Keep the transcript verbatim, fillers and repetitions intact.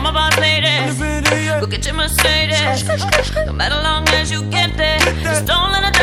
my boss lady. Go get your Mercedes. No matter long as you get there, just don't let it